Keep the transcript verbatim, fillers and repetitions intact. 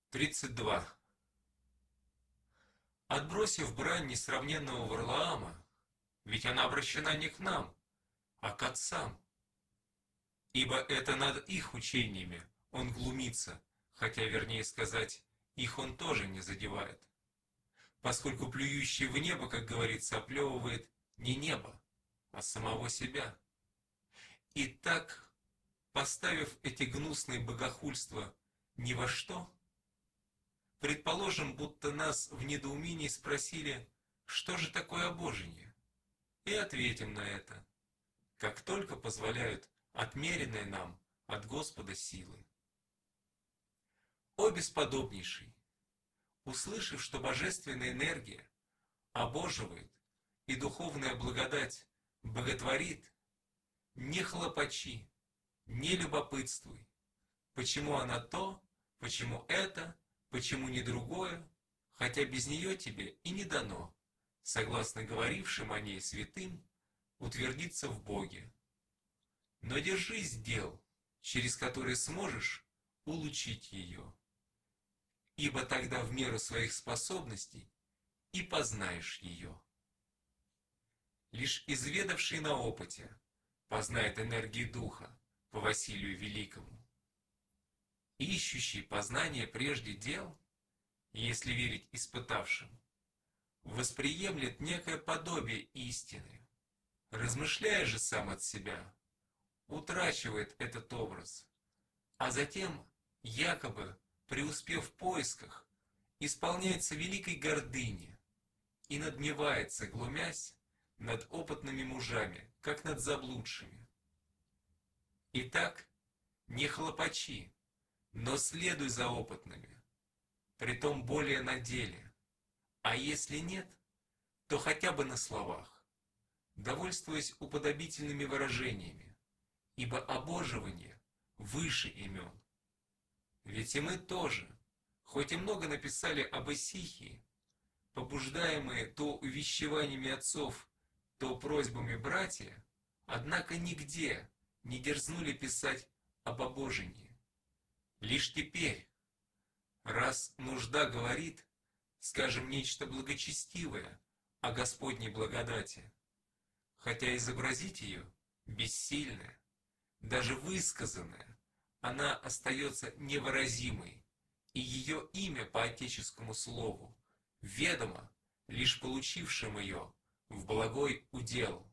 тридцать два. Отбросив брань несравненного Варлаама, ведь она обращена не к нам, а к отцам, ибо это над их учениями он глумится, хотя, вернее сказать, их он тоже не задевает, поскольку плюющий в небо, как говорится, оплевывает не небо, а самого себя. И так, поставив эти гнусные богохульства ни во что, предположим, будто нас в недоумении спросили, что же такое обожение, и ответим на это, как только позволяют отмеренные нам от Господа силы. О бесподобнейший, услышав, что божественная энергия обоживает и духовная благодать боготворит, не хлопочи, не любопытствуй, почему она то, почему это, почему не другое, хотя без нее тебе и не дано, согласно говорившим о ней святым, утвердиться в Боге. Но держись дел, через которые сможешь улучшить ее, ибо тогда в меру своих способностей и познаешь ее. Лишь изведавший на опыте познает энергии Духа по Василию Великому. Ищущий познание прежде дел, если верить испытавшим, восприемлет некое подобие истины, размышляя же сам от себя, утрачивает этот образ, а затем, якобы преуспев в поисках, исполняется великой гордыни и надмевается, глумясь над опытными мужами, как над заблудшими. Итак, не хлопочи, но следуй за опытными, притом более на деле, а если нет, то хотя бы на словах, довольствуясь уподобительными выражениями, ибо обоживание выше имен. Ведь и мы тоже, хоть и много написали об Исихии, побуждаемые то увещеваниями отцов, то просьбами братья, однако нигде не дерзнули писать об обожении. Лишь теперь, раз нужда говорит, скажем нечто благочестивое о Господней благодати, хотя изобразить ее бессильное, даже высказанное, она остается невыразимой, и ее имя по отеческому слову ведомо лишь получившим ее в благой удел.